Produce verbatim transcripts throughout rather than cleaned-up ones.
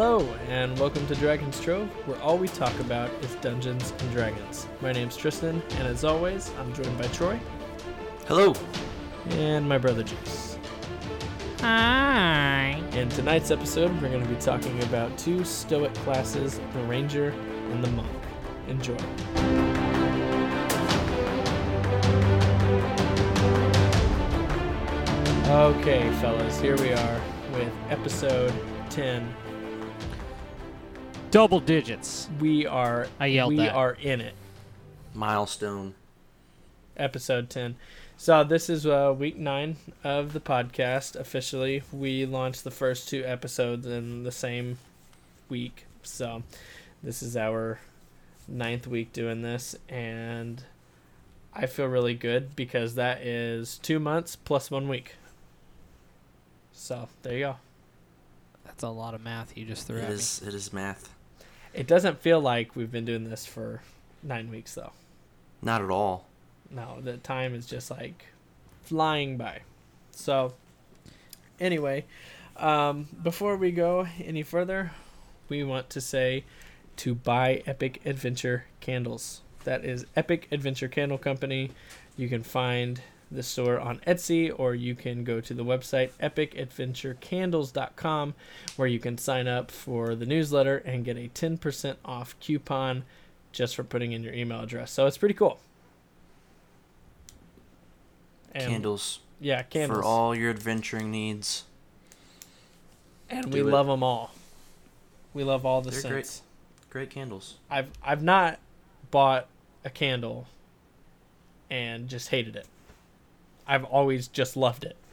Hello, and welcome to Dragon's Trove, where all we talk about is Dungeons and Dragons. My name's Tristan, and as always, I'm joined by Troy. Hello. And my brother Juice. Hi. In tonight's episode, we're going to be talking about two stoic classes, the Ranger and the Monk. Enjoy. Okay, fellas, here we are with episode ten. Double digits. We are I yelled we that. are in it. Milestone. Episode ten. So this is uh, week nine of the podcast. Officially, we launched the first two episodes in the same week. So this is our ninth week doing this, and I feel really good because that is two months plus one week. So there you go. That's a lot of math you just threw It at is. It is math. It doesn't feel like we've been doing this for nine weeks, though. Not at all. No, the time is just like flying by. So, anyway, um, before we go any further, we want to say to buy Epic Adventure Candles. That is Epic Adventure Candle Company. You can find the store on Etsy, or you can go to the website epic adventure candles dot com, where you can sign up for the newsletter and get a ten percent off coupon just for putting in your email address. So it's pretty cool. And Candles. Yeah, candles. For all your adventuring needs. And Do we it. love them all. We love all the They're scents. Great candles. I've I've not bought a candle and just hated it. I've always just loved it.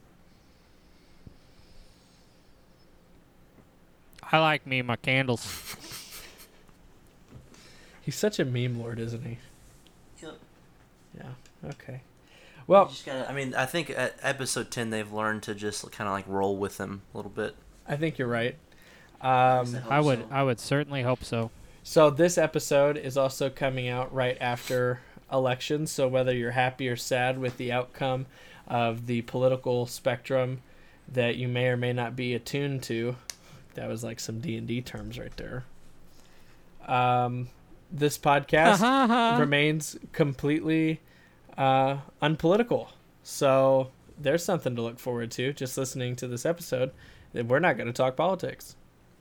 I like me my candles. He's such a meme lord, isn't he? Yep. Yeah. Okay. Well, You just gotta, I mean, I think at episode ten they've learned to just kind of like roll with them a little bit. I think you're right. Um, I would I would certainly hope so. so this episode is also coming out right after elections. So whether you're happy or sad with the outcome of the political spectrum that you may or may not be attuned to, that was like some D and D terms right there. Um, this podcast remains completely uh, unpolitical. So there's something to look forward to just listening to this episode. We're not going to talk politics.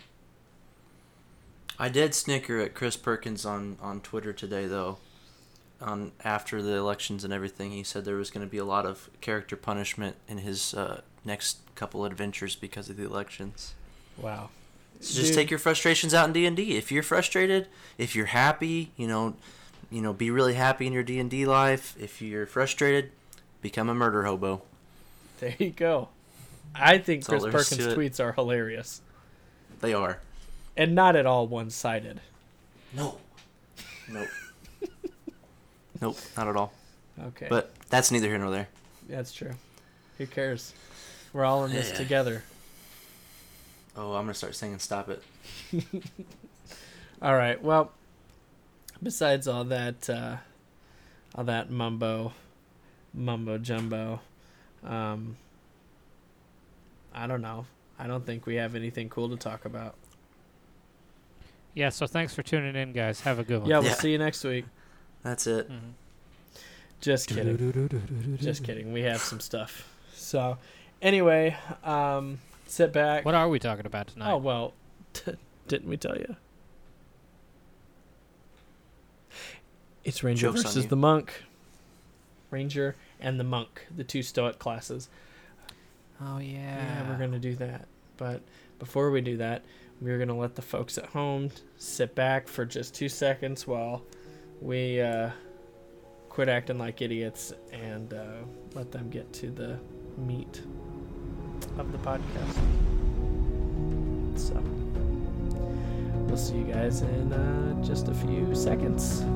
I did snicker at Chris Perkins on, on Twitter today, though. On after the elections and everything, he said there was going to be a lot of character punishment in his uh, next couple adventures because of the elections. Wow. So just Dude. take your frustrations out in D and D. If you're frustrated, if you're happy, you know, you know, be really happy in your D and D life. If you're frustrated, become a murder hobo. There you go. I think That's all Chris there is Perkins' to it. tweets are hilarious. They are. And not at all one-sided. No. Nope. Nope, not at all. Okay. But that's neither here nor there. That's true. Who cares? We're all in this Yeah. together. Oh, I'm going to start singing Stop It. All right. Well, besides all that, uh, all that mumbo, mumbo jumbo, um, I don't know. I don't think we have anything cool to talk about. Yeah, so thanks for tuning in, guys. Have a good one. Yeah, we'll Yeah. see you next week. That's it. Mhm. Just kidding. Just kidding. We have some stuff. So, anyway, um, sit back. What are we talking about tonight? Oh, well, didn't we tell you? It's Ranger Joke's on versus you. the Monk. Ranger and the Monk, the two stoic classes. Oh, yeah. Yeah, we're going to do that. But before we do that, we're going to let the folks at home sit back for just two seconds while we uh, quit acting like idiots and uh, let them get to the meat of the podcast. So, we'll see you guys in uh, just a few seconds.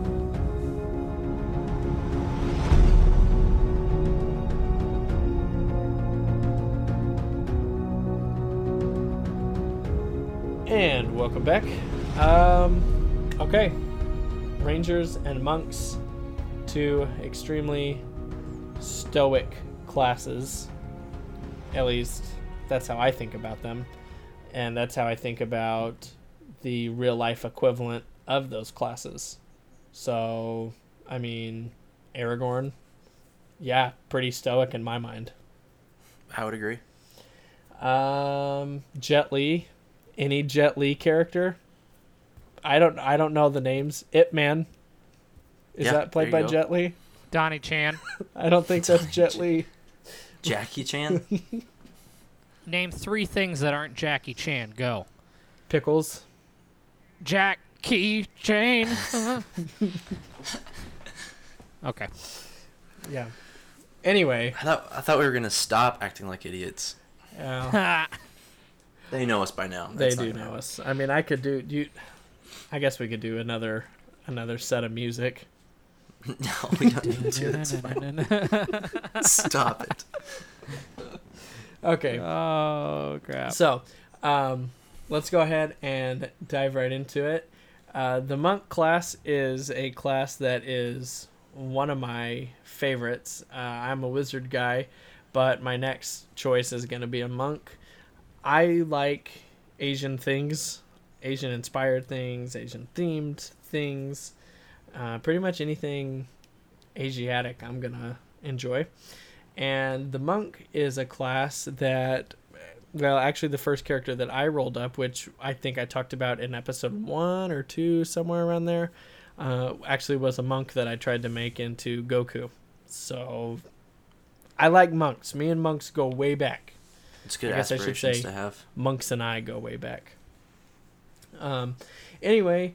And welcome back. Um, okay. Rangers and monks, two extremely stoic classes. At least that's how I think about them. And that's how I think about the real life equivalent of those classes. So, I mean, Aragorn, yeah, pretty stoic in my mind. I would agree. Um, Jet Li, any Jet Li character. I don't I don't know the names. Ip Man. Is Yeah, that played there by you go. Jet Li? Donnie Chan. I don't think that's Donnie Jet Chan. Li. Jackie Chan. Name three things that aren't Jackie Chan. Go. Pickles. Jackie Chan. Okay. Yeah. Anyway, I thought I thought we were gonna stop acting like idiots. uh, They know us by now. they That's not do gonna know happen. us. I mean, I could do you. I guess we could do another another set of music. No, we don't need to. That's fine. Stop it. Okay. Oh, crap. So, um, let's go ahead and dive right into it. Uh, the monk class is a class that is one of my favorites. Uh, I'm a wizard guy, but my next choice is going to be a monk. I like Asian things, Asian inspired things, Asian themed things. Uh, pretty much anything Asiatic I'm going to enjoy. And the monk is a class that, well, actually the first character that I rolled up, which I think I talked about in episode one or two, somewhere around there, uh, actually was a monk that I tried to make into Goku. So I like monks. Me and monks go way back. It's good I guess I should aspirations say- to have. Monks and I go way back. Um, anyway,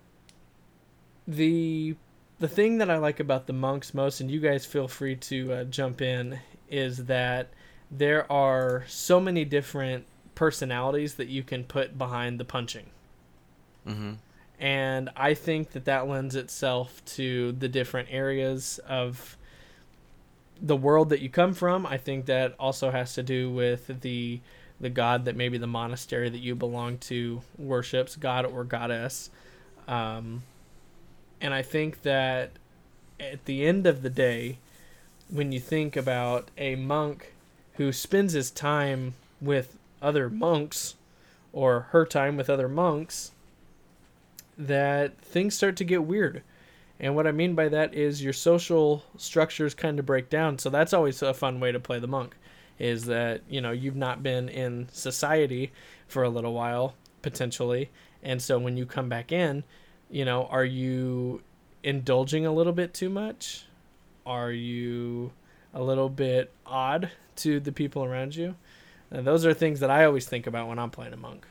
the the thing that I like about the monks most, and you guys feel free to uh, jump in, is that there are so many different personalities that you can put behind the punching. Mm-hmm. And I think that that lends itself to the different areas of the world that you come from. I think that also has to do with the the god that maybe the monastery that you belong to worships, god or goddess. Um, and I think that at the end of the day, when you think about a monk who spends his time with other monks or her time with other monks, that things start to get weird. And what I mean by that is your social structures kind of break down. So that's always a fun way to play the monk, is that, you know, you've not been in society for a little while, potentially. And so when you come back in, you know, are you indulging a little bit too much? Are you a little bit odd to the people around you? And those are things that I always think about when I'm playing a monk.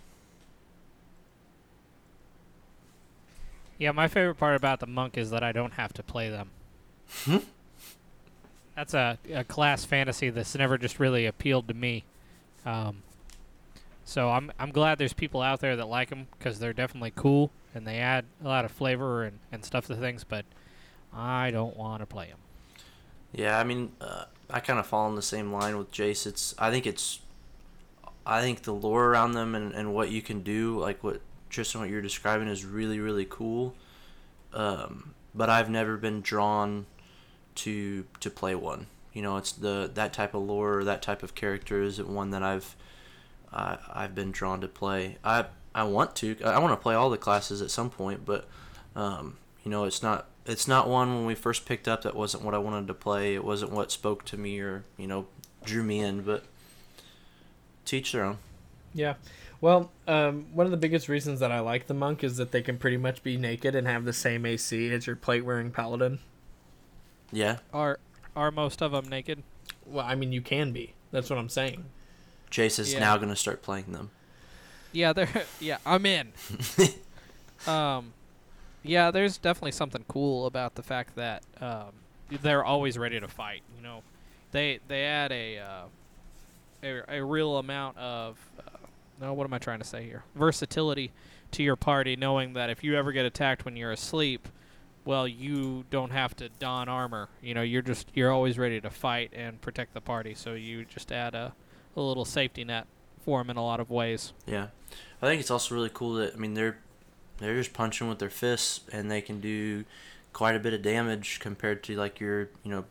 Yeah, my favorite part about the monk is that I don't have to play them. Hmm? That's a, a class fantasy that's never just really appealed to me. Um, so I'm I'm glad there's people out there that like them, because they're definitely cool and they add a lot of flavor and, and stuff to things, but I don't want to play them. Yeah, I mean, uh, I kind of fall in the same line with Jace. It's I think it's, I think the lore around them and, and what you can do, like what Tristan, what you're describing, is really really cool. Um, but I've never been drawn to to play one. You know, it's the that type of lore, or that type of character isn't one that I've uh, I've been drawn to play. I I want to. I want to play all the classes at some point, but um, you know, it's not. It's not one when we first picked up that wasn't what I wanted to play. It wasn't what spoke to me or, you know, drew me in, but teach their own. Yeah. Well, um, one of the biggest reasons that I like the monk is that they can pretty much be naked and have the same A C as your plate-wearing paladin. Yeah. Are are most of them naked? Well, I mean, you can be. That's what I'm saying. Jace is Yeah. now going to start playing them. Yeah, they're yeah, I'm in. um, yeah, there's definitely something cool about the fact that um, they're always ready to fight. You know, they they add a uh, a, a real amount of uh, no, what am I trying to say here? Versatility to your party, knowing that if you ever get attacked when you're asleep, well, you don't have to don armor. You know, you're just you're always ready to fight and protect the party. So you just add a, a little safety net for them in a lot of ways. Yeah. I think it's also really cool that, I mean, they're they're just punching with their fists, and they can do quite a bit of damage compared to, like, your, you know,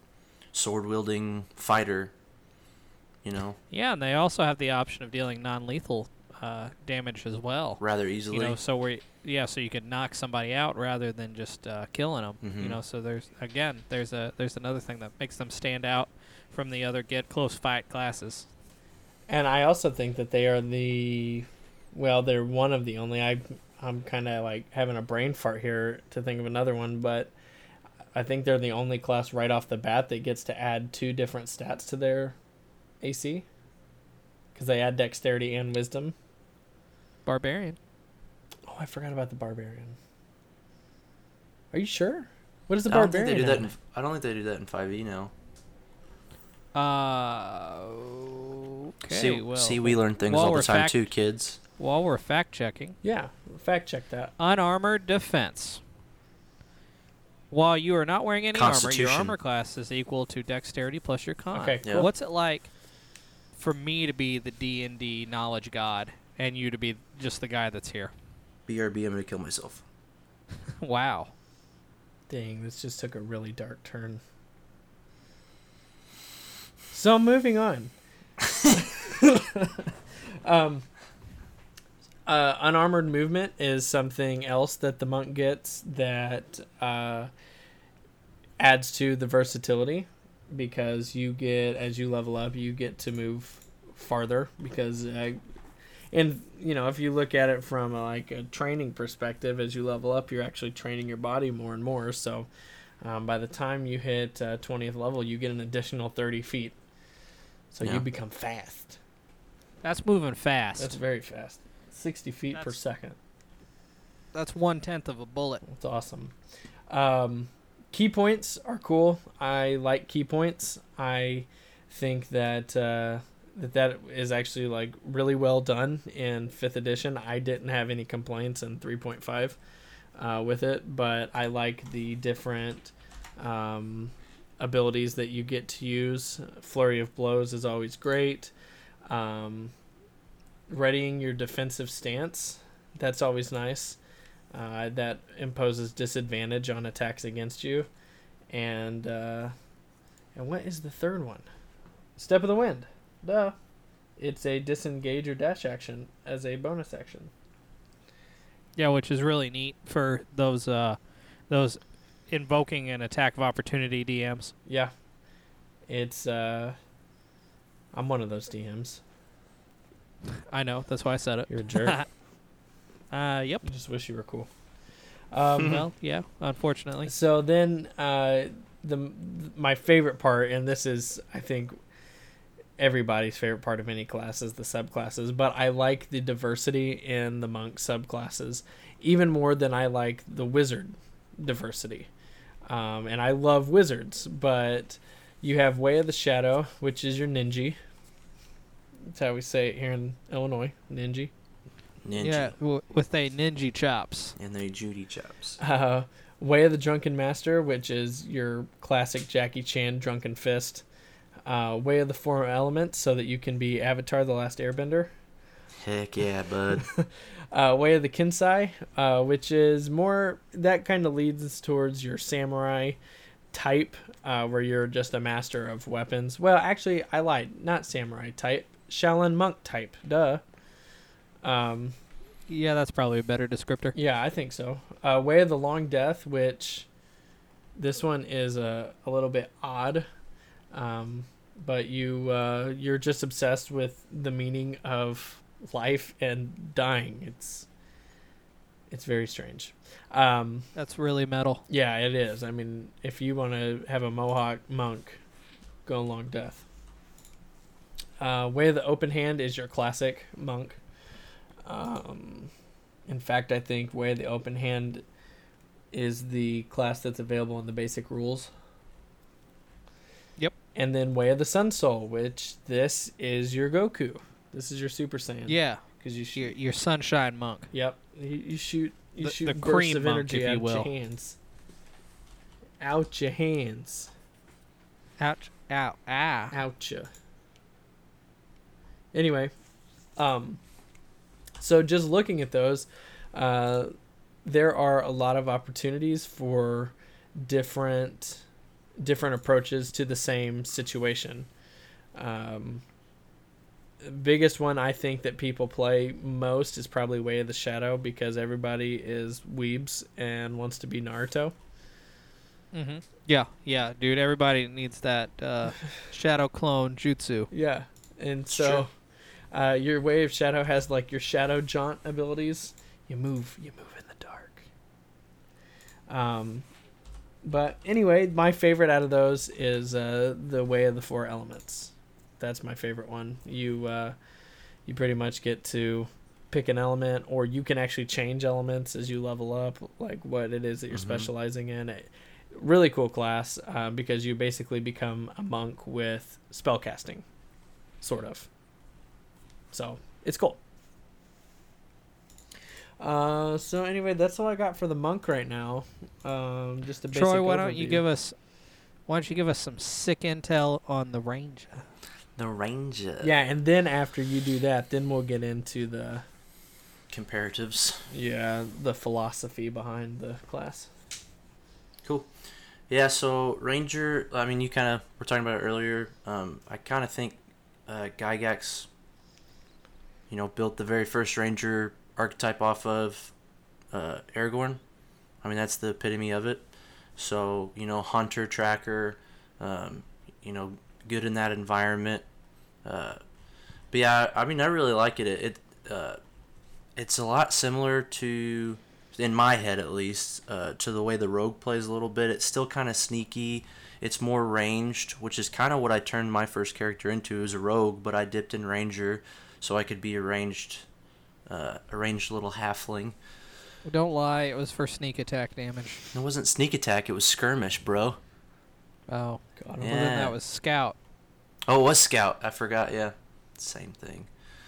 sword-wielding fighter, you know. Yeah, and they also have the option of dealing non-lethal uh, damage as well. Rather easily. You know, so we yeah, so you can knock somebody out rather than just uh, killing them. Mhm. You know, so there's again there's a there's another thing that makes them stand out from the other get close fight classes. And I also think that they are the, well, they're one of the only. I I'm kind of like having a brain fart here to think of another one, but I think they're the only class right off the bat that gets to add two different stats to their A C. Because they add dexterity and wisdom. Barbarian. Oh, I forgot about the barbarian. Are you sure? What is the I don't think barbarian? they do that. add? In, I don't think they do that in five E now. Uh, okay. see, well, see, we learn things while all we're the time fact- too, kids. While we're fact checking, Yeah, fact check that. unarmored defense. While you are not wearing any armor, your Constitution. armor class is equal to dexterity plus your con. Okay, Yeah. What's it like for me to be the D and D knowledge god and you to be just the guy that's here? B R B, I'm gonna kill myself. Wow. Dang, this just took a really dark turn. So moving on. um, uh, unarmored movement is something else that the monk gets that uh, adds to the versatility, because you get, as you level up, you get to move farther, because uh, and you know, if you look at it from a, like a training perspective, as you level up, you're actually training your body more and more. So um, by the time you hit uh, twentieth level, you get an additional thirty feet. So Yeah. you become fast. That's moving fast. That's very fast. sixty feet per That's- second. That's one tenth of a bullet. That's awesome. Um, key points are cool. I like key points. I think that uh, that that is actually like really well done in fifth edition. I didn't have any complaints in three point five uh, with it, but I like the different um, abilities that you get to use. Flurry of blows is always great. Um, readying your defensive stance, that's always nice. Uh, that imposes disadvantage on attacks against you. And uh, and what is the third one? Step of the Wind. Duh. It's a disengage or dash action as a bonus action. Yeah, which is really neat for those uh, those invoking an attack of opportunity D Ms. Yeah. It's, uh... I'm one of those D Ms. I know, that's why I said it. You're a jerk. uh, yep. I just wish you were cool. Um, Well, yeah, unfortunately. So then, uh, the my favorite part, and this is, I think, everybody's favorite part of any class, is the subclasses. But I like the diversity in the monk subclasses even more than I like the wizard diversity. Um, and I love wizards, but you have Way of the Shadow, which is your ninja. That's how we say it here in Illinois, ninja. Ninja. Yeah, w- with a ninja chops. And they Judy chops. Uh, Way of the Drunken Master, which is your classic Jackie Chan drunken fist. Uh, Way of the Four Elements, so that you can be Avatar: The Last Airbender. Heck yeah, bud. Uh, Way of the Kinsai, uh, which is more, that kind of leads us towards your samurai type, uh, where you're just a master of weapons. Well, actually, I lied. Not samurai type. Shaolin monk type. Duh. Um, Yeah, that's probably a better descriptor. Yeah, I think so. Uh, Way of the Long Death, which this one is a, a little bit odd, um, but you uh, you're just obsessed with the meaning of life and dying. It's it's very strange. Um, That's really metal. yeah, it is. I mean, if you want to have a Mohawk monk, go Long Death. Uh, Way of the Open Hand is your classic monk. Um, in fact, I think Way of the Open Hand is the class that's available in the basic rules. Yep. And then Way of the Sun Soul, which this is your Goku. This is your Super Saiyan. Yeah, because you your, shoot. your sunshine monk. Yep, you, you shoot. You The- shoot the bursts cream of monk, energy if you out will. your hands. Out your hands. Ouch. Ow. Ah. Oucha. Anyway, um, so just looking at those, uh, there are a lot of opportunities for different different approaches to the same situation. Um, biggest one I think that people play most is probably Way of the Shadow, because everybody is weebs and wants to be Naruto. Mm-hmm. Yeah, yeah, dude. Everybody needs that uh, shadow clone jutsu. Yeah, and so uh, your Way of Shadow has like your Shadow Jaunt abilities. You move, you move in the dark. Um, but anyway, my favorite out of those is uh, the Way of the Four Elements. That's my favorite one. You uh, you pretty much get to pick an element, or you can actually change elements as you level up, like what it is that you're mm-hmm. specializing in. It, really cool class uh, because you basically become a monk with spellcasting, sort of. So it's cool. Uh, so anyway, that's all I got for the monk right now. Um, just a basic Troy, why overview. don't you give us, why don't you give us some sick intel on the ranger? The ranger. Yeah, and then after you do that, then we'll get into the comparatives. Yeah, the philosophy behind the class. Cool. Yeah, so Ranger, I mean, you kind of were talking about it earlier. Um, I kind of think uh, Gygax, you know, built the very first Ranger archetype off of uh, Aragorn. I mean, that's the epitome of it. So, you know, hunter, tracker, um, you know, good in that environment. Uh, but yeah, I mean, I really like it. It, it uh, it's a lot similar to, in my head at least, uh, to the way the rogue plays a little bit. It's still kind of sneaky. It's more ranged, which is kind of what I turned my first character into, as a rogue, but I dipped in ranger so I could be a ranged, uh, a ranged little halfling. Don't lie, it was for sneak attack damage. It wasn't sneak attack, it was skirmish, bro. Oh, God. Well, Yeah. then that was scout. Oh, it was scout. I forgot, yeah. Same thing.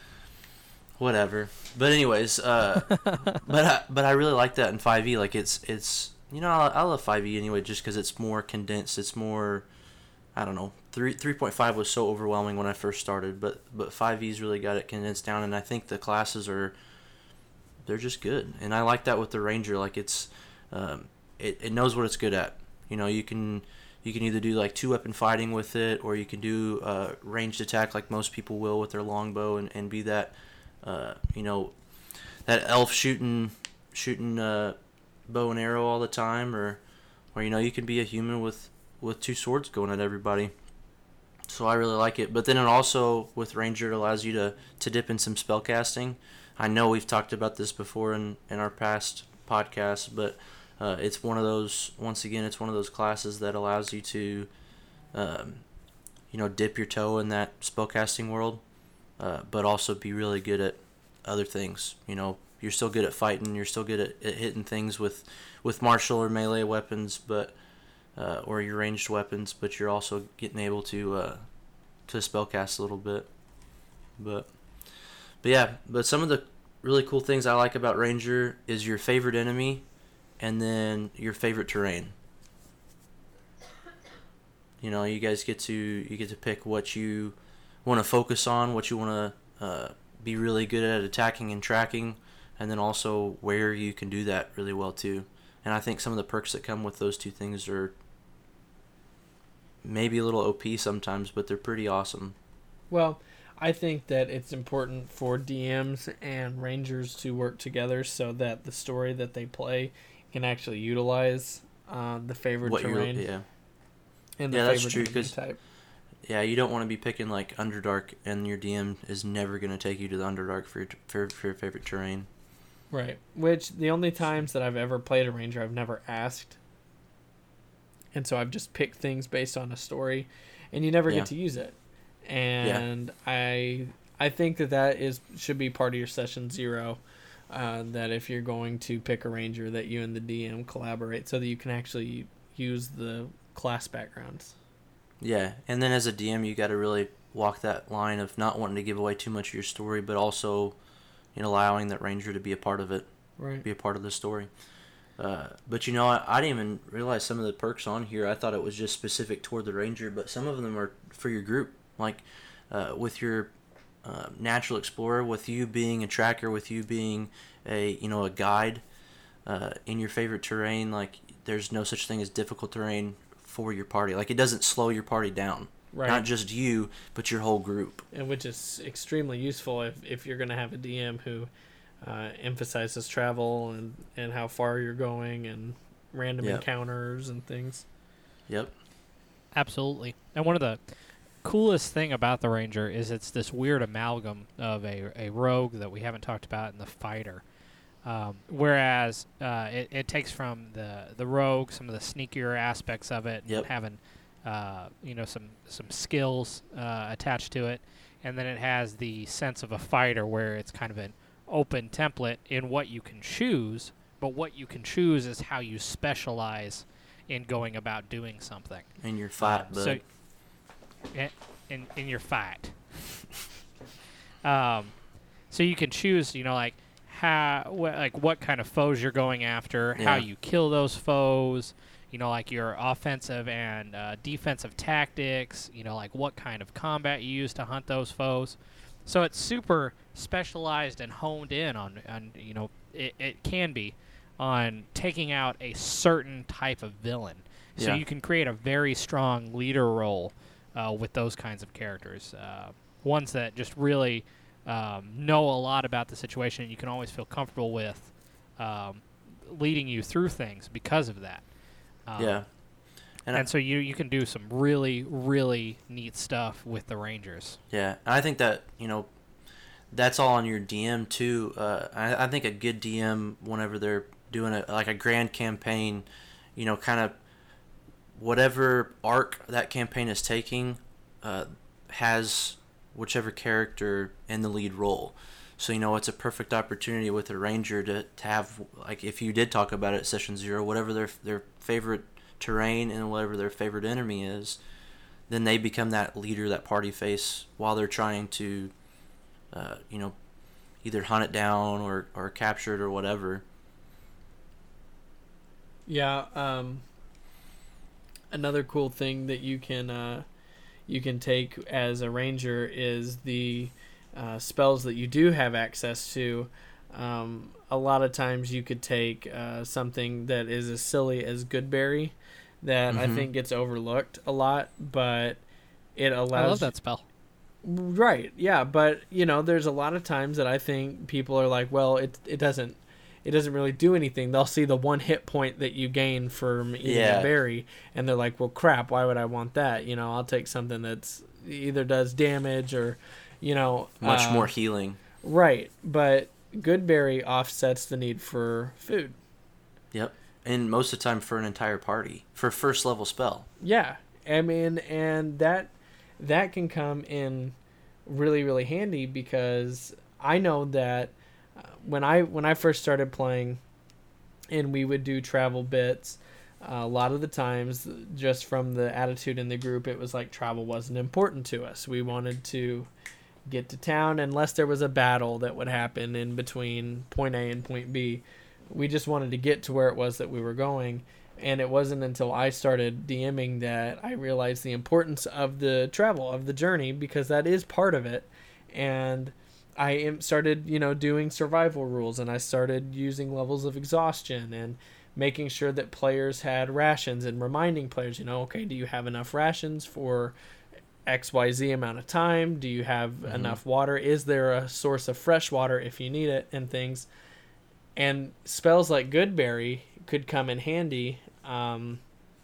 Whatever. But anyways, uh, but I, but I really like that in five E. Like, it's, it's you know, I, I love five E anyway just because it's more condensed. It's more, I don't know, three 3.5 was so overwhelming when I first started, but, but five E's really got it condensed down, and I think the classes are, they're just good. And I like that with the Ranger. Like, it's, um, it, it knows what it's good at. You know, you can... You can either do like two weapon fighting with it, or you can do uh, ranged attack like most people will with their longbow, and, and be that, uh, you know, that elf shooting shooting uh, bow and arrow all the time, or, or you know, you can be a human with, with two swords going at everybody. So I really like it. But then it also, with Ranger, it allows you to, to dip in some spell casting. I know we've talked about this before in, in our past podcasts, but Uh, it's one of those, once again, it's one of those classes that allows you to, um, you know, dip your toe in that spellcasting world, uh, but also be really good at other things. You know, you're still good at fighting, you're still good at, at hitting things with, with martial or melee weapons, but, uh, or your ranged weapons, but you're also getting able to, uh, to spellcast a little bit. But, but yeah, but some of the really cool things I like about Ranger is your favorite enemy, and then your favorite terrain. You know, you guys get to you get to pick what you want to focus on, what you want to uh, be really good at attacking and tracking, and then also where you can do that really well too. And I think some of the perks that come with those two things are maybe a little O P sometimes, but they're pretty awesome. Well, I think that it's important for D Ms and Rangers to work together so that the story that they play can actually utilize uh, the favored What terrain. yeah. And the Yeah, that's favored true, enemy 'cause- type. Yeah, you don't want to be picking like Underdark, and your D M is never going to take you to the Underdark for your, for, for your favorite terrain. Right. Which the only times that I've ever played a Ranger, I've never asked. And so I've just picked things based on a story, and you never Yeah. get to use it. And yeah. I I think that that is should be part of your session zero. Uh, that if you're going to pick a Ranger, that you and the D M collaborate so that you can actually use the class backgrounds. Yeah, and then as a D M, you got to really walk that line of not wanting to give away too much of your story, but also, you know, allowing that Ranger to be a part of it, right? Be a part of the story. Uh, but you know, I, I didn't even realize some of the perks on here. I thought it was just specific toward the Ranger, but some of them are for your group, like uh, with your uh, natural explorer, with you being a tracker, with you being a you know a guide uh, in your favorite terrain. Like, there's no such thing as difficult terrain for your party. Like, it doesn't slow your party down. Right. Not just you, but your whole group. And which is extremely useful if, if you're going to have a D M who uh, emphasizes travel and, and how far you're going and random Yep. encounters and things. Yep. Absolutely. And one of the coolest thing about the Ranger is it's this weird amalgam of a, a rogue that we haven't talked about and the fighter. Um, whereas uh, it, it takes from the, the rogue some of the sneakier aspects of it, Yep. and having uh, you know some some skills uh, attached to it, and then it has the sense of a fighter where it's kind of an open template in what you can choose, but what you can choose is how you specialize in going about doing something. And your fight, Um, bud. so, in, in in your fight. um, so you can choose, you know, like how, wh- like what kind of foes you're going after, how Yeah. you kill those foes, you know, like your offensive and uh, defensive tactics, you know, like what kind of combat you use to hunt those foes. So it's super specialized and honed in on, on you know, it, it can be on taking out a certain type of villain. So Yeah. you can create a very strong leader role uh, with those kinds of characters. Uh, ones that just really um, know a lot about the situation and you can always feel comfortable with um, leading you through things because of that. Um, yeah. And, And, I, so you, you can do some really, really neat stuff with the Rangers. yeah. And I think that, you know, that's all on your D M too. Uh, I, I think a good D M, whenever they're doing a like a grand campaign, you know, kind of whatever arc that campaign is taking, uh, has whichever character in the lead role. So, you know, it's a perfect opportunity with a ranger to, to have, like, if you did talk about it at session zero, whatever their their favorite terrain and whatever their favorite enemy is, then they become that leader, that party face, while they're trying to, uh, you know, either hunt it down or, or capture it or whatever. Yeah. Um, another cool thing that you can uh, you can take as a ranger is the uh, spells that you do have access to. Um, a lot of times you could take uh, something that is as silly as Goodberry that I Mhm. think gets overlooked a lot, but it allows. I love that spell. Right. Yeah, but you know, there's a lot of times that I think people are like, well, it it doesn't it doesn't really do anything. They'll see the one hit point that you gain from eating Yeah. a berry and they're like, well, crap, why would I want that? You know, I'll take something that's either does damage or, you know, Much uh, more healing. Right, but Goodberry offsets the need for food. Yep. And most of the time for an entire party. For a first level spell. Yeah, I mean, and that that can come in really, really handy because I know that uh, when I when I first started playing, and we would do travel bits, uh, a lot of the times, just from the attitude in the group, it was like travel wasn't important to us. We wanted to get to town unless there was a battle that would happen in between point A and point B. We just wanted to get to where it was that we were going. And it wasn't until I started DMing that I realized the importance of the travel, of the journey, because that is part of it. And I am started, you know, doing survival rules, and I started using levels of exhaustion and making sure that players had rations and reminding players, you know, okay, do you have enough rations for X Y Z amount of time? Do you have Mhm. enough water? Is there a source of fresh water if you need it, and things? And spells like Goodberry could come in handy um,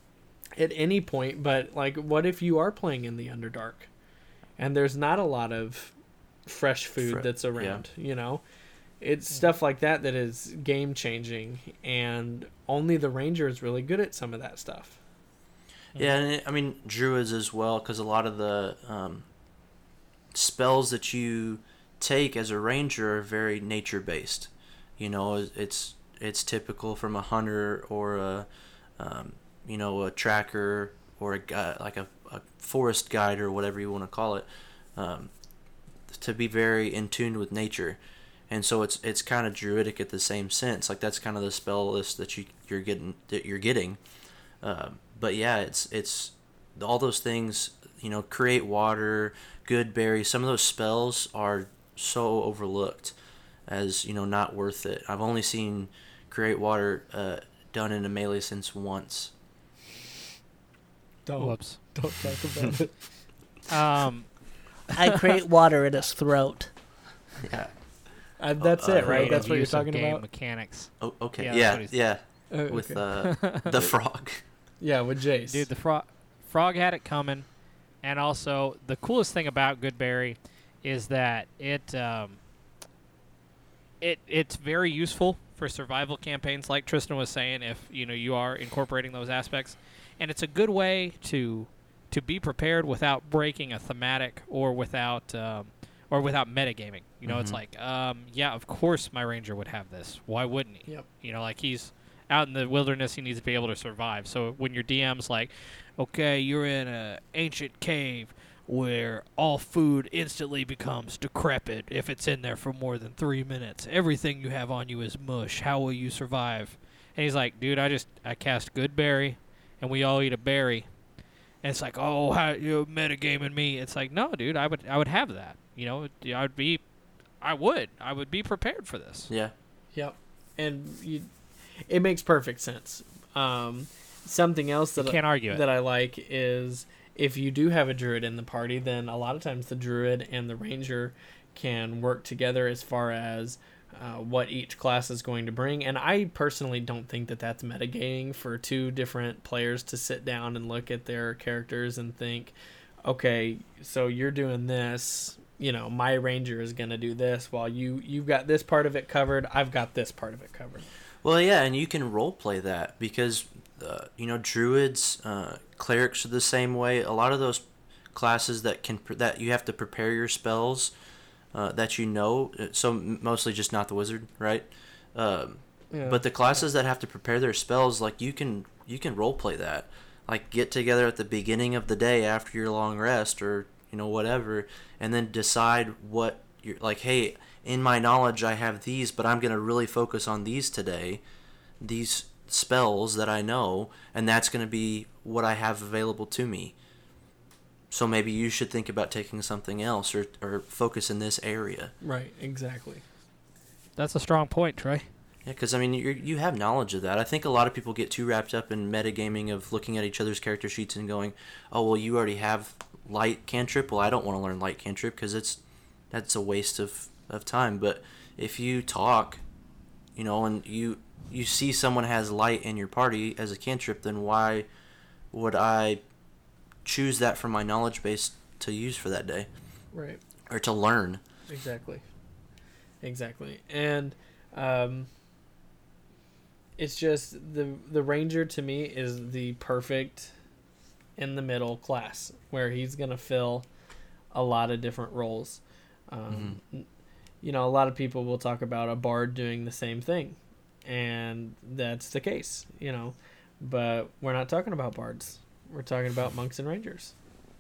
at any point. But like, what if you are playing in the Underdark and there's not a lot of fresh food Fre- that's around? You know, it's stuff like that that is game changing, and only the ranger is really good at some of that stuff. Yeah, and it, I mean druids as well, because a lot of the um, spells that you take as a ranger are very nature based. You know, it's it's typical from a hunter or a um, you know a tracker or a guy, like a, a forest guide or whatever you want to call it, um, to be very in tune with nature. And so it's it's kind of druidic at the same sense. Like that's kind of the spell list that you you're getting that you're getting. Um, but yeah, it's it's all those things. You know, create water, Goodberry. Some of those spells are so overlooked as, you know, not worth it. I've only seen create water uh, done in a melee sense once. Don't Whoops. don't talk about it. Um, I create water in his throat. Yeah. Uh, that's Uh, it, right? creative That's what you're use of talking game about. Mechanics. Oh, okay. Yeah, Yeah, that's yeah. what he's- Uh, With okay. uh, the frog. yeah, with Jace. Dude, the frog frog had it coming, and also the coolest thing about Goodberry is that it um, it it's very useful for survival campaigns, like Tristan was saying. If you know you are incorporating those aspects, and it's a good way to to be prepared without breaking a thematic or without um, or without metagaming. You know, it's Mhm. like, um, yeah, of course my ranger would have this. Why wouldn't he? Yep. You know, like he's out in the wilderness, he needs to be able to survive. So when your D M's like, okay, you're in a ancient cave where all food instantly becomes decrepit if it's in there for more than three minutes. Everything you have on you is mush. How will you survive? And he's like, dude, I just I cast Goodberry, and we all eat a berry. And it's like, oh, how you metagaming me? It's like, no, dude, I would I would have that. You know, I would be, I would, I would be prepared for this. Yeah. Yep. And you, it makes perfect sense. Um, something else that You can't argue it. that I like is if you do have a druid in the party, then a lot of times the druid and the ranger can work together as far as uh, what each class is going to bring. And I personally don't think that that's metagaming for two different players to sit down and look at their characters and think, okay, so you're doing this, you know, my ranger is going to do this while you, you've got this part of it covered. I've got this part of it covered. Well, yeah, and you can role play that because, uh, you know, druids, uh, clerics are the same way. A lot of those classes that can pre- that you have to prepare your spells uh, that you know. So m- mostly just not the wizard, right? Um, Yeah. But the classes that have to prepare their spells, like you can you can role play that. Like get together at the beginning of the day after your long rest, or you know whatever, and then decide what you're like. Hey, in my knowledge, I have these, but I'm gonna really focus on these today. These spells that I know, and that's gonna be what I have available to me. So maybe you should think about taking something else, or or focus in this area. Right, exactly. That's a strong point, Trey. Yeah, because I mean, you you have knowledge of that. I think a lot of people get too wrapped up in metagaming of looking at each other's character sheets and going, "Oh, well, you already have light cantrip. Well, I don't want to learn light cantrip because it's that's a waste of, of time." But if you talk, you know, and you you see someone has light in your party as a cantrip, then why would I choose that from my knowledge base to use for that day Right. or to learn? Exactly. Exactly. And um, it's just the the ranger to me is the perfect in the middle class where he's gonna fill a lot of different roles. Um, Mhm. You know, a lot of people will talk about a bard doing the same thing, and that's the case. You know, but we're not talking about bards. We're talking about monks and rangers.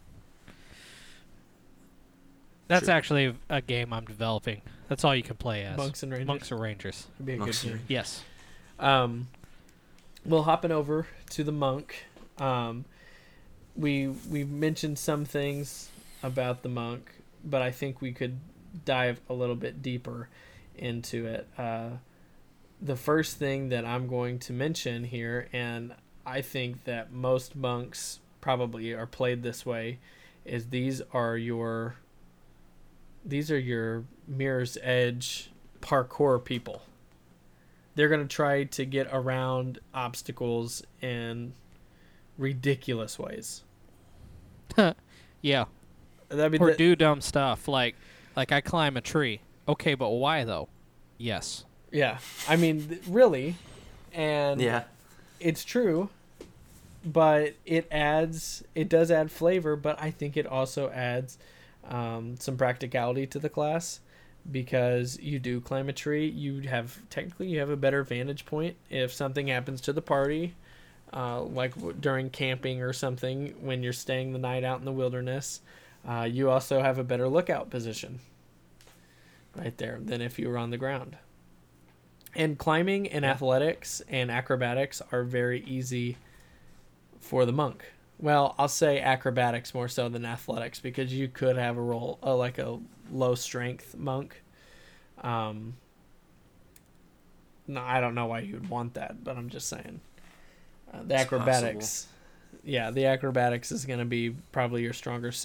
That's Sure. actually a game I'm developing. That's all you can play as. Monks and rangers. Monks or Rangers. Would be a Monks good and game. Yes. Um, well, hopping over to the monk, um, we we mentioned some things about the monk, but I think we could dive a little bit deeper into it. Uh, the first thing that I'm going to mention here, and I think that most monks probably are played this way, is these are your these are your Mirror's Edge parkour people. They're going to try to get around obstacles in ridiculous ways. Yeah. That'd be Or the, do dumb stuff like like I climb a tree. Okay, but why though? Yes. yeah. I mean, th- really, and Yeah. it's true, but it adds, it does add flavor, but I think it also adds um, some practicality to the class because you do climb a tree. You have, technically, you have a better vantage point if something happens to the party, uh, like w- during camping or something when you're staying the night out in the wilderness. Uh, you also have a better lookout position right there than if you were on the ground. And climbing and athletics and acrobatics are very easy for the monk. Well, I'll say acrobatics more so than athletics because you could have a role uh, like a low strength monk. Um, no, I don't know why you'd want that, but I'm just saying. Uh, the It's acrobatics, yeah, the acrobatics is going to be probably your stronger suit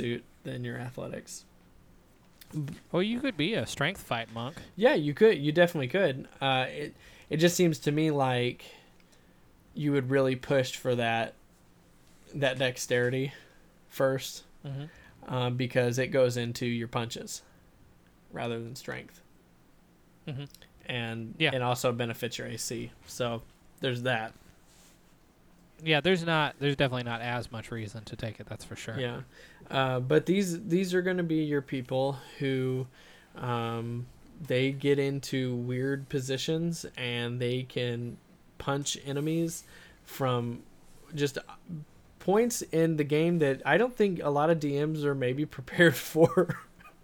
than your athletics. Well, you could be a strength fight monk. Yeah, you could. You definitely could. Uh, it it just seems to me like you would really push for that that dexterity first, Mm-hmm. um, because it goes into your punches rather than strength, Mm-hmm. and Yeah. it also benefits your A C. So there's that. Yeah, there's not. There's definitely not as much reason to take it. That's for sure. Yeah, uh, but these these are going to be your people who, um, they get into weird positions and they can punch enemies from just points in the game that I don't think a lot of D Ms are maybe prepared for.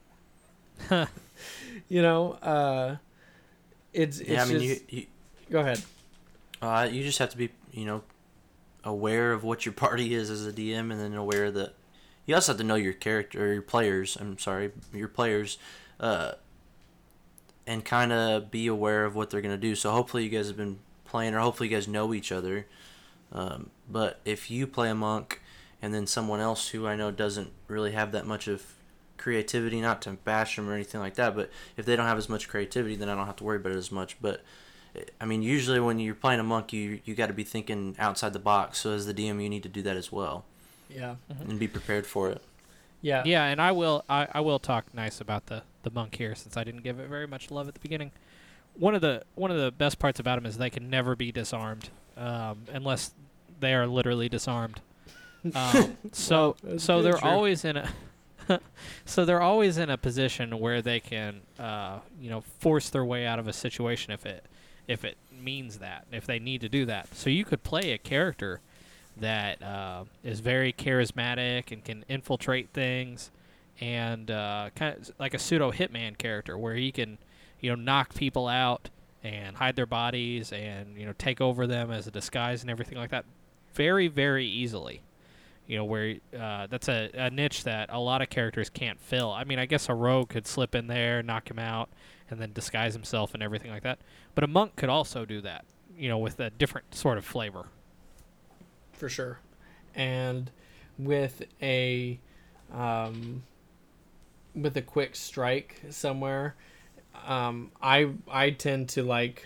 You know, uh, it's it's Yeah, I mean, just, you, you go ahead. uh, you just have to be, you know, aware of what your party is as a D M, and then aware that you also have to know your character, or your players. I'm sorry, your players, uh, and kind of be aware of what they're gonna do. So hopefully you guys have been playing, or hopefully you guys know each other. Um, but if you play a monk, and then someone else who I know doesn't really have that much of creativity, not to bash them or anything like that, but if they don't have as much creativity, then I don't have to worry about it as much. But I mean, usually when you're playing a monk, you you got to be thinking outside the box. So as the D M, you need to do that as well, Yeah, and be prepared for it. yeah, Yeah, and I will. I, I will talk nice about the the monk here, since I didn't give it very much love at the beginning. One of the one of the best parts about him is they can never be disarmed, um, unless they are literally disarmed. Um, so Wow, that's so good, they're sure. always in a so they're always in a position where they can uh, you know force their way out of a situation if it if it means that, if they need to do that. So you could play a character that uh, is very charismatic and can infiltrate things, and uh, kind of like a pseudo hitman character where he can you know knock people out and hide their bodies and you know take over them as a disguise and everything like that very very easily. You know, where uh, that's a, a niche that a lot of characters can't fill. I mean, I guess a rogue could slip in there, knock him out, and then disguise himself and everything like that. But a monk could also do that, you know, with a different sort of flavor. for sure. And with a um, with a quick strike somewhere, um, I I tend to like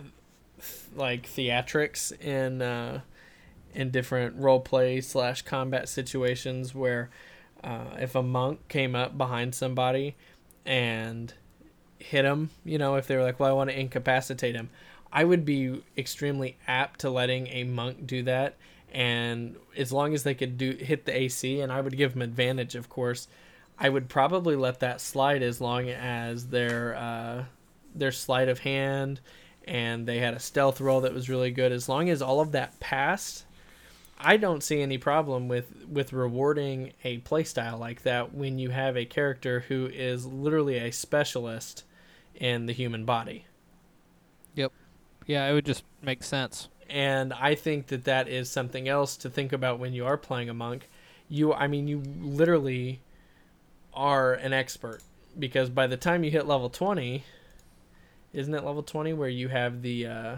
like theatrics in uh, in different role play slash combat situations where uh, if a monk came up behind somebody and hit him, you know, if they were like, well, I want to incapacitate him, I would be extremely apt to letting a monk do that. And as long as they could do hit the A C, and I would give them advantage, of course, I would probably let that slide as long as their uh, their sleight of hand and they had a stealth roll that was really good. As long as all of that passed, I don't see any problem with, with rewarding a playstyle like that when you have a character who is literally a specialist in the human body. Yep. Yeah, it would just make sense. And I think that that is something else to think about when you are playing a monk. You, I mean, you literally are an expert, because by the time you hit level twenty, isn't it level twenty where you have the uh,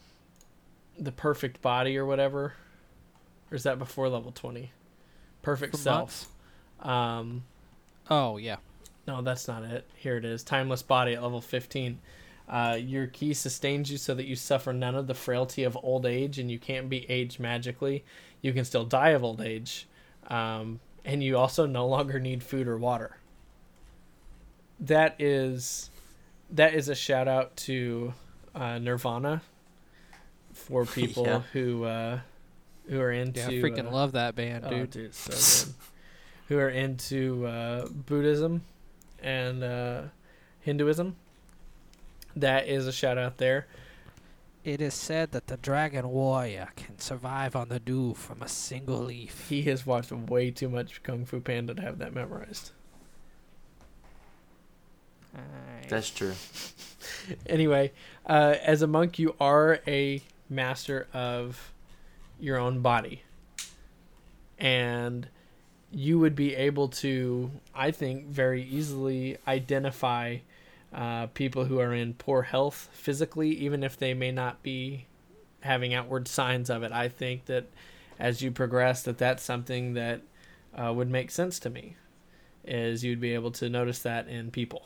the perfect body or whatever? Or is that before level twenty? Perfect For self. Um, Oh, yeah. no, that's not it. Here it is. Timeless body at level fifteen. Uh, your key sustains you so that you suffer none of the frailty of old age, and you can't be aged magically. You can still die of old age. Um, and you also no longer need food or water. That is that is a shout out to uh, Nirvana for people Yeah. who uh, who are into Yeah, I freaking uh, love that band, oh, dude. dude, so good. Who are into uh, Buddhism and uh, Hinduism. That is a shout out there. It is said that the dragon warrior can survive on the dew from a single leaf. He has watched way too much Kung Fu Panda to have that memorized. That's true. Anyway, uh, as a monk, you are a master of your own body. And you would be able to, I think, very easily identify uh, people who are in poor health physically, even if they may not be having outward signs of it. I think that as you progress, that that's something that uh, would make sense to me. is you'd be able to notice that in people.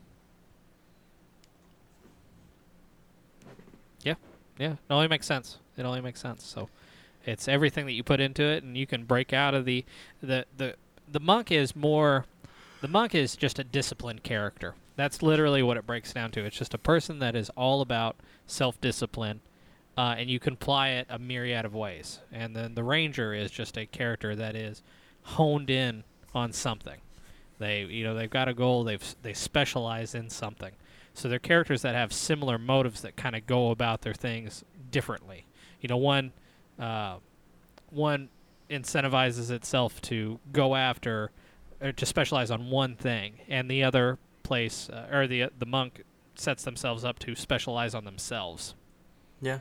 Yeah, yeah. It only makes sense. It only makes sense. So it's everything that you put into it, and you can break out of the the the the monk is more. The monk is just a disciplined character. That's literally what it breaks down to. It's just a person that is all about self-discipline, uh, and you can apply it a myriad of ways. And then the ranger is just a character that is honed in on something. They, you know, they've got a goal. They've they specialize in something. So they're characters that have similar motives that kind of go about their things differently. You know, one uh, one incentivizes itself to go after or to specialize on one thing, and the other place uh, or the the monk sets themselves up to specialize on themselves. Yeah.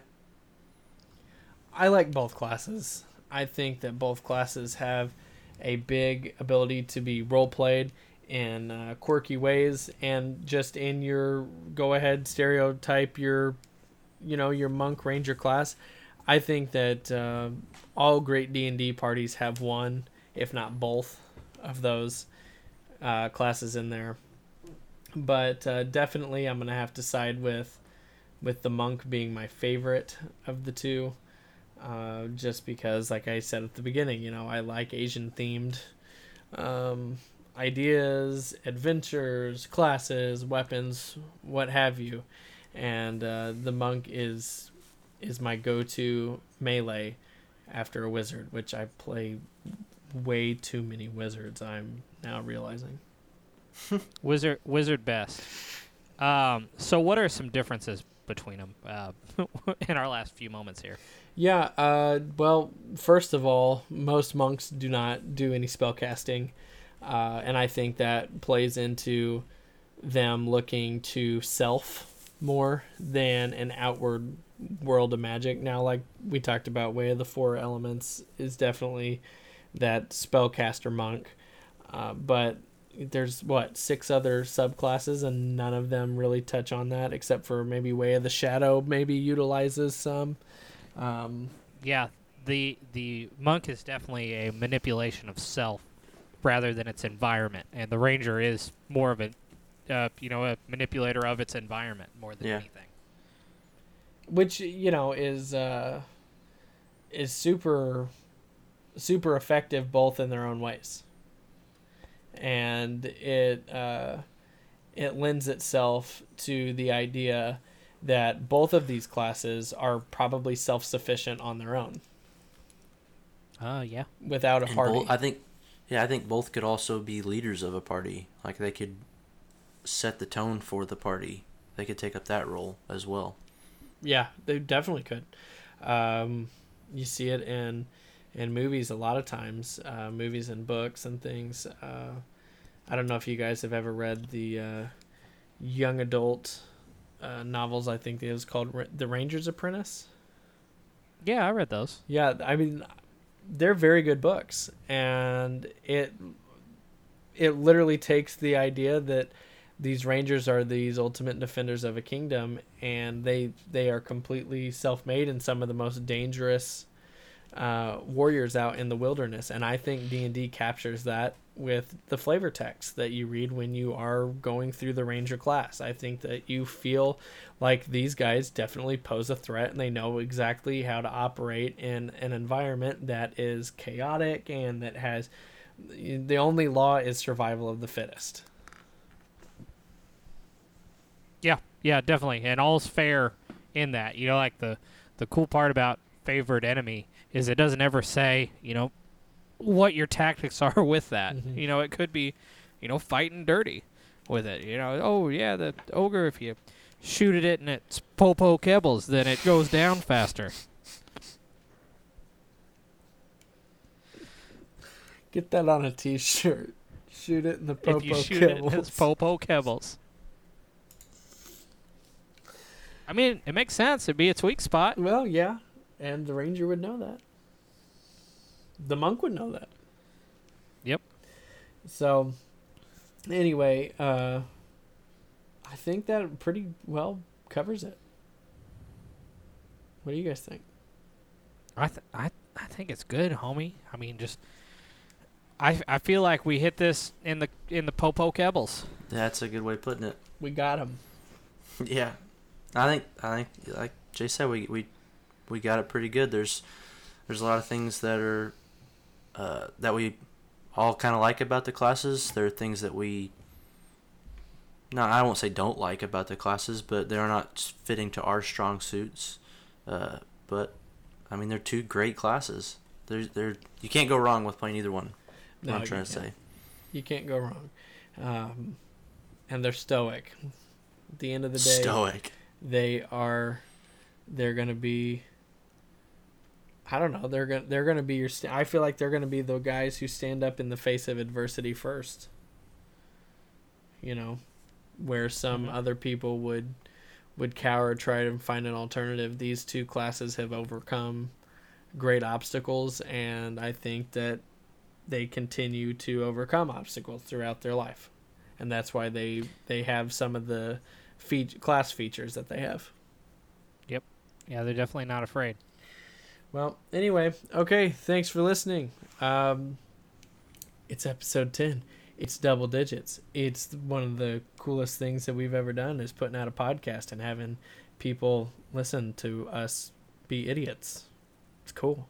I like both classes. I think that both classes have a big ability to be role played in uh, quirky ways, and just in your go ahead stereotype your you know your monk ranger class. I think that uh, all great D and D parties have one, if not both, of those uh, classes in there. But uh, definitely I'm gonna have to side with with the monk being my favorite of the two, uh, just because, like I said at the beginning, you know, I like Asian themed um, ideas, adventures, classes, weapons, what have you, and uh, the monk is is my go-to melee after a wizard, which I play way too many wizards, I'm now realizing. Wizard, wizard best. Um, so what are some differences between them uh, in our last few moments here? Yeah, uh, well, first of all, most monks do not do any spell casting, uh, and I think that plays into them looking to self more than an outward world of magic. Now, like we talked about, Way of the Four Elements is definitely that spellcaster monk, uh, but there's what six other subclasses, and none of them really touch on that, except for maybe Way of the Shadow maybe utilizes some. Um, yeah, the the monk is definitely a manipulation of self rather than its environment, and the ranger is more of a uh, you know a manipulator of its environment more than yeah. anything. Which you know is uh, is super super effective both in their own ways, and it uh, it lends itself to the idea that both of these classes are probably self-sufficient on their own. Oh, uh, yeah. Without a and party. Both, I think, yeah, I think both could also be leaders of a party. Like they could set the tone for the party. They could take up that role as well. Yeah, they definitely could. Um, you see it in in movies a lot of times, uh, movies and books and things. Uh, I don't know if you guys have ever read the uh, young adult uh, novels. I think it was called Ra- The Ranger's Apprentice. Yeah, I read those. Yeah, I mean, they're very good books, and it it literally takes the idea that these rangers are these ultimate defenders of a kingdom, and they they are completely self-made and some of the most dangerous uh, warriors out in the wilderness. And I think D and D captures that with the flavor text that you read when you are going through the ranger class. I think that you feel like these guys definitely pose a threat, and they know exactly how to operate in an environment that is chaotic and that has the only law is survival of the fittest. Yeah, yeah, definitely. And all's fair in that. You know, like the, the cool part about Favored Enemy is it doesn't ever say, you know, what your tactics are with that. Mm-hmm. You know, it could be, you know, fighting dirty with it. You know, oh, yeah, the ogre, if you shoot at it and it's Popo Kebbles, then it goes down faster. Get that on a t-shirt. Shoot it in the Popo If you shoot Kebbles. it, it's Popo Kebbles. I mean, it makes sense. It'd be its weak spot. Well, yeah, and the ranger would know that. The monk would know that. Yep. So, anyway, uh, I think that pretty well covers it. What do you guys think? I th- I I think it's good, homie. I mean, just I, I feel like we hit this in the in the Popo Kebbles. That's a good way of putting it. We got him. Yeah, I think I think like Jay said, we we we got it pretty good. There's there's a lot of things that are uh, that we all kind of like about the classes. There are things that we no, I won't say don't like about the classes, but they're not fitting to our strong suits. Uh, but I mean, they're two great classes. They're they're you can't go wrong with playing either one. No, what I'm trying to can't. say. You can't go wrong. Um, and they're stoic. At the end of the day, Stoic. they are. They're gonna be. I don't know. They're gonna. They're gonna be your. St- I feel like they're gonna be the guys who stand up in the face of adversity first. You know, where some Mhm. other people would, would cower, try to find an alternative. These two classes have overcome great obstacles, and I think that they continue to overcome obstacles throughout their life, and that's why they they have some of the fe- class features that they have. Yeah, they're definitely not afraid. Well, anyway, okay, thanks for listening. Um, it's episode ten. It's double digits. It's one of the coolest things that we've ever done is putting out a podcast and having people listen to us be idiots. It's cool.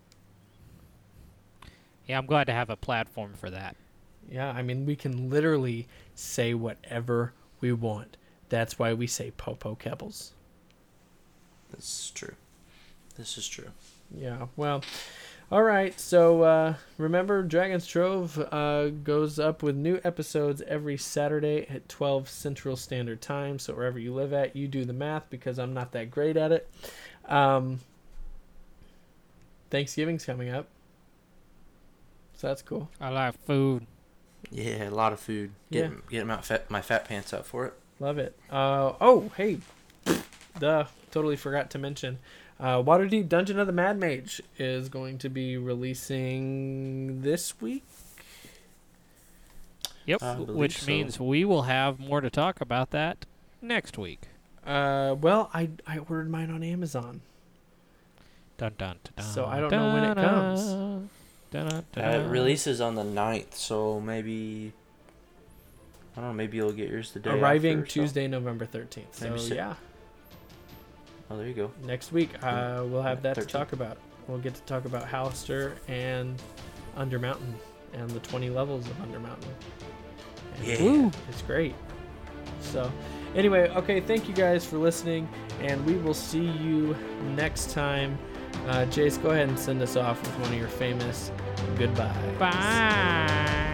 Yeah, I'm glad to have a platform for that. Yeah, I mean, we can literally say whatever we want. That's why we say Popo Kebbles. This is true. This is true. Yeah, well, all right. So uh, remember, Dragon's Trove uh, goes up with new episodes every Saturday at twelve Central Standard Time. So wherever you live at, you do the math because I'm not that great at it. Um, Thanksgiving's coming up. So that's cool. I like food. Yeah, a lot of food. Get, Yeah. get my fat, my fat pants out for it. Love it. Uh, oh, hey. Duh. Totally forgot to mention. Uh, Waterdeep Dungeon of the Mad Mage is going to be releasing this week. Yep, I believe which so. means we will have more to talk about that next week. Uh, well, I I ordered mine on Amazon. Dun dun dun. So I don't know when it comes. Dun, dun, dun, Uh, it dun. releases on the ninth, so maybe I don't know. Maybe you'll get yours the day Arriving after or so. Tuesday, November thirteenth. So Maybe si- yeah, Oh, there you go. next week uh, we'll have that to thirteenth. talk about. We'll get to talk about Halaster and Undermountain and the twenty levels of Undermountain. And Yeah. Woo. It's great. So, anyway, okay, thank you guys for listening, and we will see you next time. Uh, Jace, go ahead and send us off with one of your famous goodbyes. Bye.